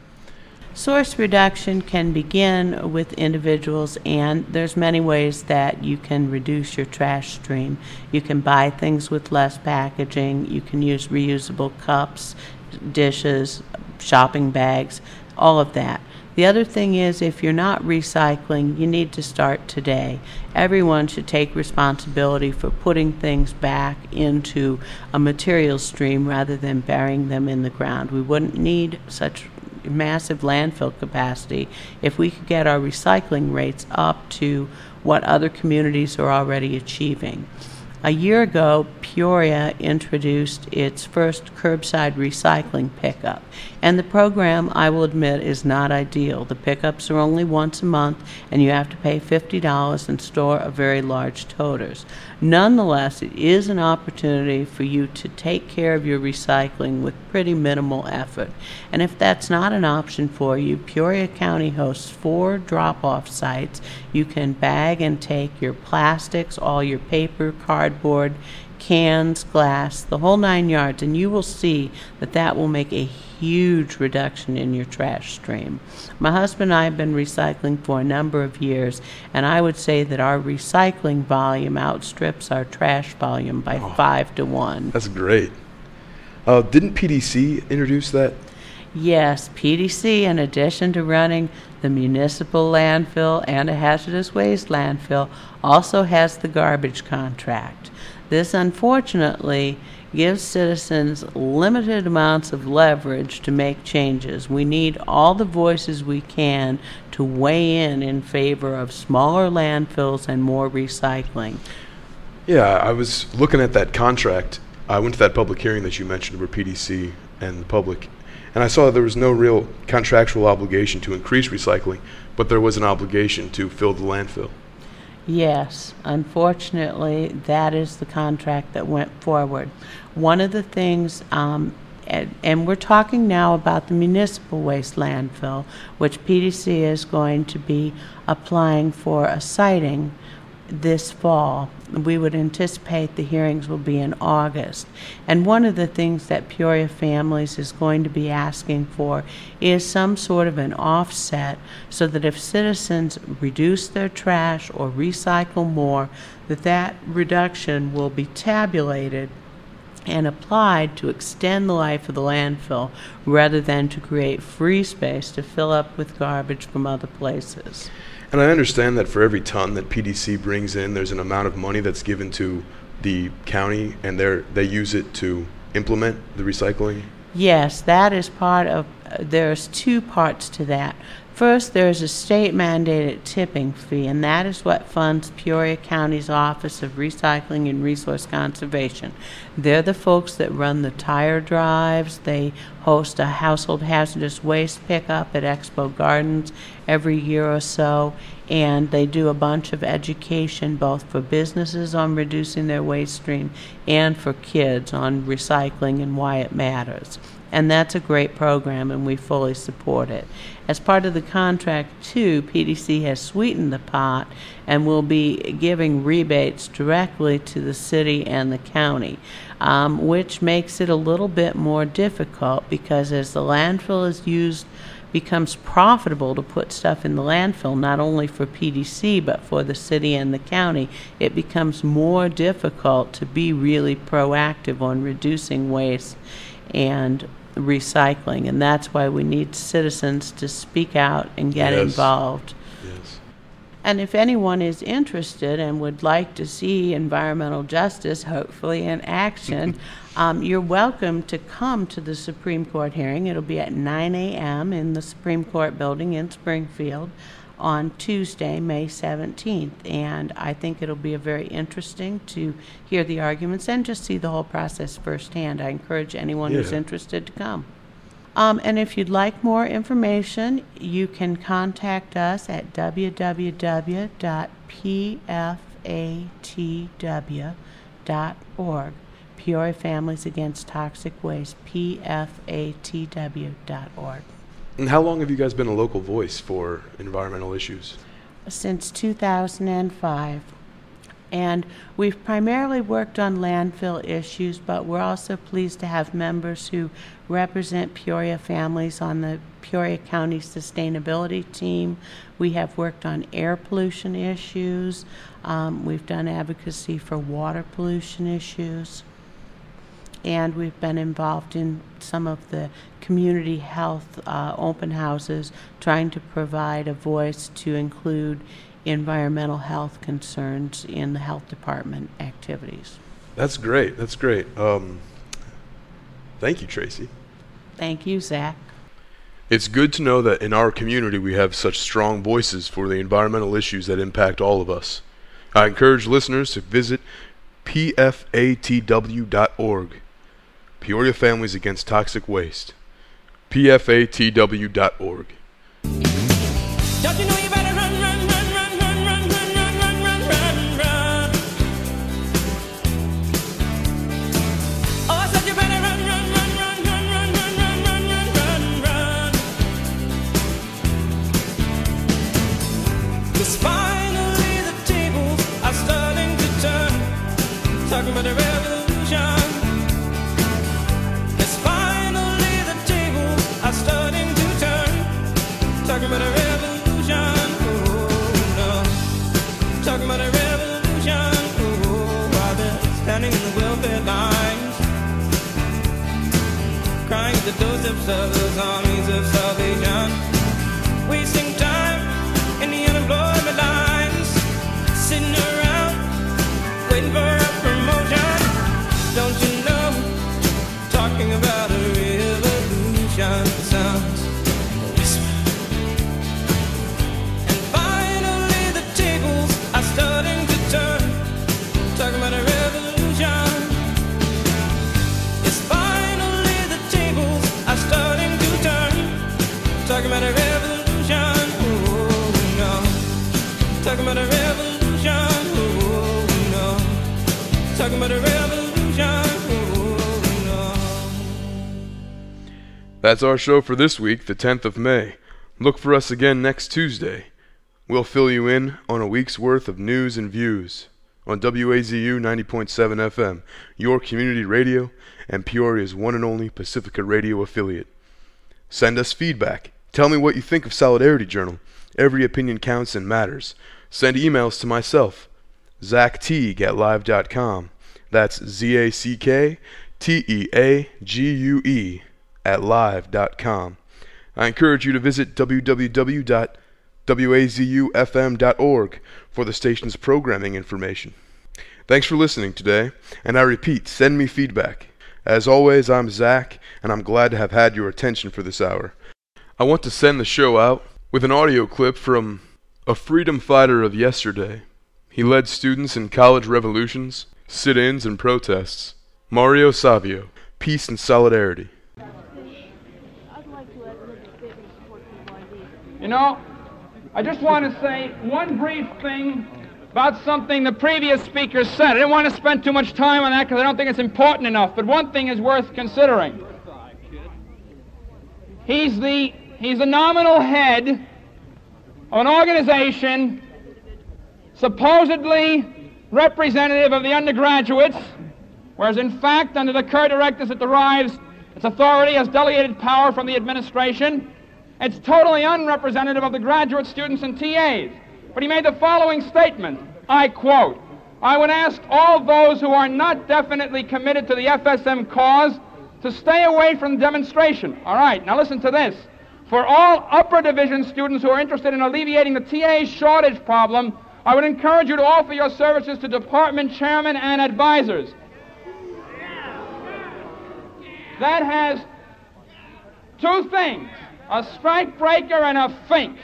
Source reduction can begin with individuals, and there's many ways that you can reduce your trash stream. You can buy things with less packaging. You can use reusable cups, dishes, shopping bags, all of that. The other thing is, if you're not recycling, you need to start today. Everyone should take responsibility for putting things back into a material stream rather than burying them in the ground. We wouldn't need such massive landfill capacity if we could get our recycling rates up to what other communities are already achieving. A year ago, Peoria introduced its first curbside recycling pickup, and the program, I will admit, is not ideal. The pickups are only once a month, and you have to pay fifty dollars and store a very large toters. Nonetheless, it is an opportunity for you to take care of your recycling with pretty minimal effort. And if that's not an option for you, Peoria County hosts four drop-off sites. You can bag and take your plastics, all your paper, cardboard, cans, glass, the whole nine yards, and you will see that that will make a huge reduction in your trash stream. My husband and I have been recycling for a number of years, and I would say that our recycling volume outstrips our trash volume by oh, five to one. That's great. Uh, didn't P D C introduce that? Yes, P D C, in addition to running the municipal landfill and a hazardous waste landfill, also has the garbage contract. This, unfortunately, gives citizens limited amounts of leverage to make changes. We need all the voices we can to weigh in in favor of smaller landfills and more recycling. Yeah, I was looking at that contract. I went to that public hearing that you mentioned where P D C and the public, and I saw there was no real contractual obligation to increase recycling, but there was an obligation to fill the landfill. Yes, unfortunately, that is the contract that went forward. One of the things, um, and, and we're talking now about the municipal waste landfill, which P D C is going to be applying for a siting this fall. We would anticipate the hearings will be in August. And one of the things that Peoria Families is going to be asking for is some sort of an offset so that if citizens reduce their trash or recycle more, that that reduction will be tabulated and applied to extend the life of the landfill rather than to create free space to fill up with garbage from other places. And I understand that for every ton that P D C brings in, there's an amount of money that's given to the county, and they they use it to implement the recycling? Yes, that is part of, uh, there's two parts to that. First, there's a state-mandated tipping fee, and that is what funds Peoria County's Office of Recycling and Resource Conservation. They're the folks that run the tire drives. They host a household hazardous waste pickup at Expo Gardens every year or so, and they do a bunch of education both for businesses on reducing their waste stream and for kids on recycling and why it matters. And that's a great program, and we fully support it. As part of the contract, too, P D C has sweetened the pot and will be giving rebates directly to the city and the county, um, which makes it a little bit more difficult because as the landfill is used, becomes profitable to put stuff in the landfill, not only for P D C but for the city and the county, it becomes more difficult to be really proactive on reducing waste and recycling, and that's why we need citizens to speak out and get yes. involved. Yes. And if anyone is interested and would like to see environmental justice, hopefully in action, um, you're welcome to come to the Supreme Court hearing. It'll be at nine a.m. in the Supreme Court building in Springfield on Tuesday, May seventeenth. And I think it'll be a very interesting to hear the arguments and just see the whole process firsthand. I encourage anyone yeah. who's interested to come. Um, and if you'd like more information, you can contact us at w w w dot p f a t w dot org. Peoria Families Against Toxic Waste, p f a t w dot org. And how long have you guys been a local voice for environmental issues? Since two thousand five. And we've primarily worked on landfill issues, but we're also pleased to have members who represent Peoria Families on the Peoria County Sustainability Team. We have worked on air pollution issues. Um, we've done advocacy for water pollution issues. And we've been involved in some of the community health uh, open houses, trying to provide a voice to include environmental health concerns in the health department activities. That's great. That's great. Um, thank you, Tracy. Thank you, Zach. It's good to know that in our community we have such strong voices for the environmental issues that impact all of us. I encourage listeners to visit p f a t w dot org. Peoria Families Against Toxic Waste. p f a t w dot org. Don't you know you better run, run, run, run, run, run, run, run, run, run, run. the doorsteps of those armies of salvation, wasting time in the unemployment lines, sitting around waiting for a promotion. Don't you know, talking about a revolution sounds a whisper. And finally the tables are starting to turn, talking about a revolution. Yes, finally the tables are starting to turn, talking about a revolution. Oh no, talking about a revolution. Oh no, talking about a revolution. Oh no. That's our show for this week, the tenth of May. Look for us again next Tuesday. We'll fill you in on a week's worth of news and views on W A Z U ninety point seven F M, your community radio and Peoria's one and only Pacifica Radio affiliate. Send us feedback. Tell me what you think of Solidarity Journal. Every opinion counts and matters. Send emails to myself, Zach Teague at live dot com. That's Z A C K T E A G U E at live dot com. I encourage you to visit w w w dot w a z u f m dot org for the station's programming information. Thanks for listening today, and I repeat, send me feedback. As always, I'm Zach, and I'm glad to have had your attention for this hour. I want to send the show out with an audio clip from a freedom fighter of yesterday. He led students in college revolutions, sit-ins, and protests. Mario Savio, Peace and Solidarity. You know, I just want to say one brief thing about something the previous speaker said. I didn't want to spend too much time on that because I don't think it's important enough, but one thing is worth considering. He's the, he's the nominal head of an organization supposedly representative of the undergraduates, whereas in fact, under the Kerr directives, it derives its authority as delegated power from the administration. It's totally unrepresentative of the graduate students and T As. But he made the following statement, I quote, "I would ask all those who are not definitely committed to the F S M cause to stay away from the demonstration." All right, now listen to this. "For all upper division students who are interested in alleviating the T A shortage problem, I would encourage you to offer your services to department chairmen and advisors." That has two things, a strike breaker and a fink.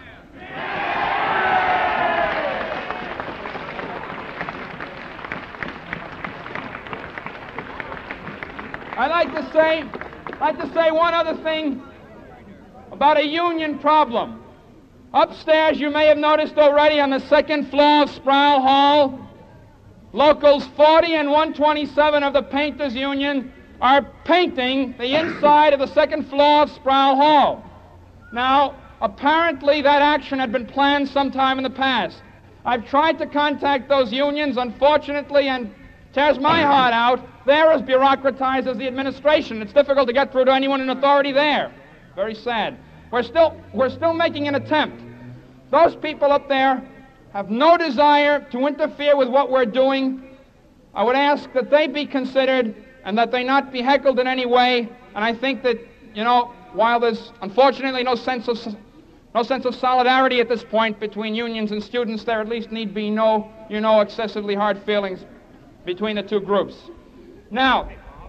I'd like to say, I'd like to say one other thing about a union problem. Upstairs, you may have noticed already on the second floor of Sproul Hall, locals forty and one twenty-seven of the Painters Union are painting the inside of the second floor of Sproul Hall. Now, apparently that action had been planned sometime in the past. I've tried to contact those unions, unfortunately, and tears my heart out. They're as bureaucratized as the administration. It's difficult to get through to anyone in authority there. Very sad. We're still, we're still making an attempt. Those people up there have no desire to interfere with what we're doing. I would ask that they be considered and that they not be heckled in any way. And I think that, you know, while there's unfortunately no sense of no sense of solidarity at this point between unions and students, there at least need be no, you know, excessively hard feelings between the two groups. Now,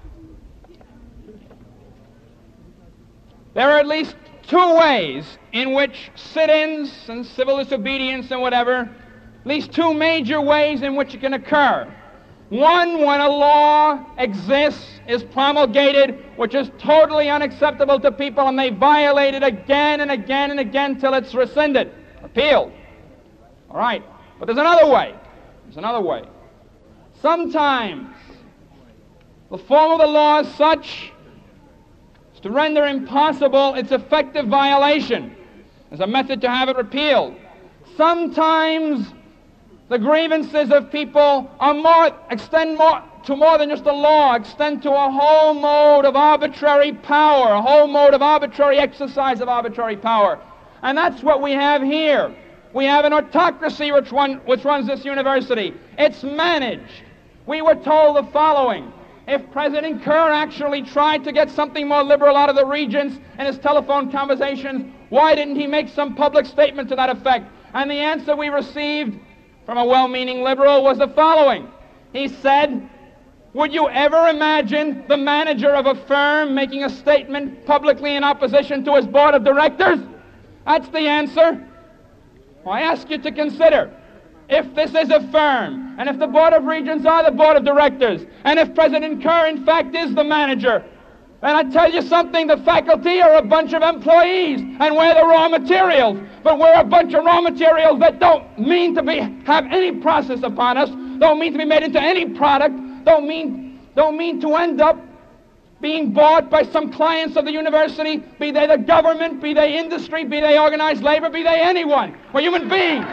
there are at least two ways in which sit-ins and civil disobedience and whatever, at least two major ways in which it can occur. One, when a law exists, is promulgated, which is totally unacceptable to people, and they violate it again and again and again till it's rescinded, repealed. All right, but there's another way. There's another way. Sometimes the form of the law is such as to render impossible its effective violation. There's a method to have it repealed. Sometimes the grievances of people are more, extend more to more than just a law, extend to a whole mode of arbitrary power, a whole mode of arbitrary exercise of arbitrary power. And that's what we have here. We have an autocracy which, run, which runs this university. It's managed. We were told the following. if President Kerr actually tried to get something more liberal out of the regents in his telephone conversations, why didn't he make some public statement to that effect? And the answer we received from a well-meaning liberal was the following. He said, would you ever imagine the manager of a firm making a statement publicly in opposition to his board of directors? That's the answer. Well, I ask you to consider, if this is a firm, and if the Board of Regents are the Board of Directors, and if President Kerr, in fact, is the manager, and I tell you something, the faculty are a bunch of employees, and we're the raw materials, but we're a bunch of raw materials that don't mean to be have any process upon us, don't mean to be made into any product, don't mean, don't mean to end up being bought by some clients of the university, be they the government, be they industry, be they organized labor, be they anyone. We're human beings.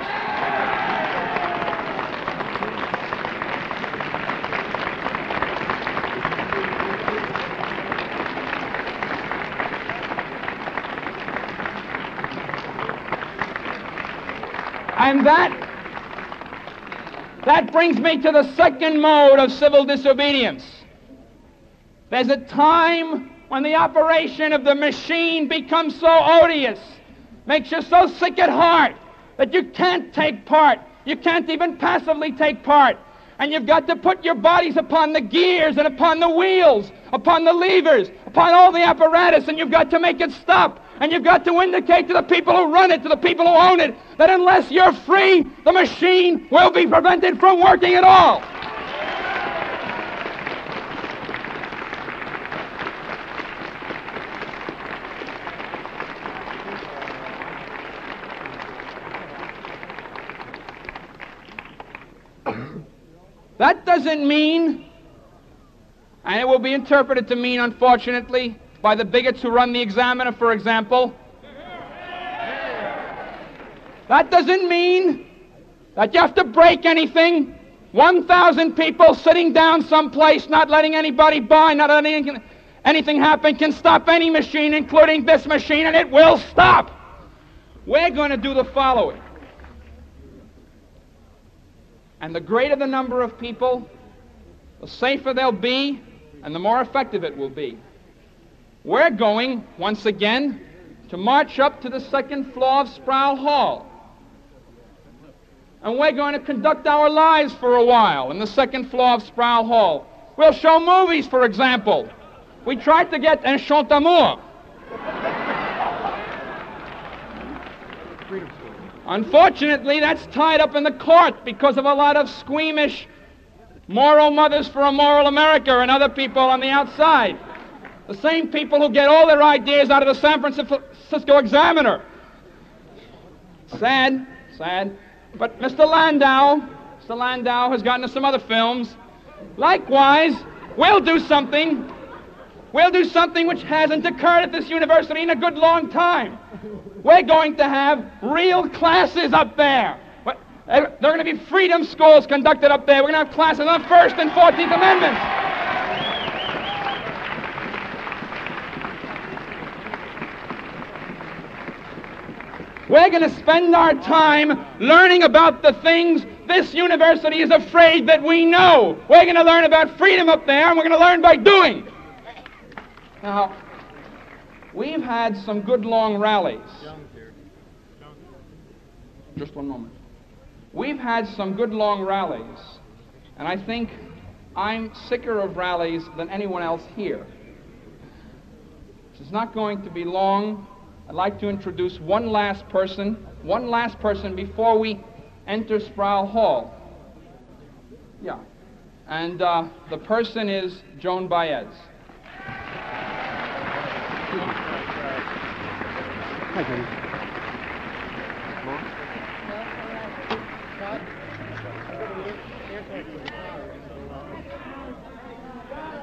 And that, that brings me to the second mode of civil disobedience. There's a time when the operation of the machine becomes so odious, makes you so sick at heart, that you can't take part. You can't even passively take part. And you've got to put your bodies upon the gears and upon the wheels, upon the levers, upon all the apparatus, and you've got to make it stop. And you've got to indicate to the people who run it, to the people who own it, that unless you're free, the machine will be prevented from working at all. That doesn't mean, and it will be interpreted to mean, unfortunately, by the bigots who run the Examiner, for example, that doesn't mean that you have to break anything. one thousand people sitting down someplace, not letting anybody buy, not letting anything, anything happen, can stop any machine, including this machine, and it will stop. We're going to do the following. And the greater the number of people, the safer they'll be, and the more effective it will be. We're going, once again, to march up to the second floor of Sproul Hall. And we're going to conduct our lives for a while in the second floor of Sproul Hall. We'll show movies, for example. We tried to get Un Chant d'Amour. Unfortunately, that's tied up in the court because of a lot of squeamish moral mothers for a moral America and other people on the outside. The same people who get all their ideas out of the San Francisco Examiner. Sad, sad. But Mister Landau, Mister Landau has gotten us some other films. Likewise, we'll do something. We'll do something which hasn't occurred at this university in a good long time. We're going to have real classes up there. There are going to be freedom schools conducted up there. We're going to have classes on the First and Fourteenth Amendments. We're going to spend our time learning about the things this university is afraid that we know. We're going to learn about freedom up there, and we're going to learn by doing. Now, we've had some good long rallies. Just one moment. We've had some good long rallies, and I think I'm sicker of rallies than anyone else here. This is not going to be long. I'd like to introduce one last person, one last person before we enter Sproul Hall. Yeah. And uh, the person is Joan Baez. Hi, Joan.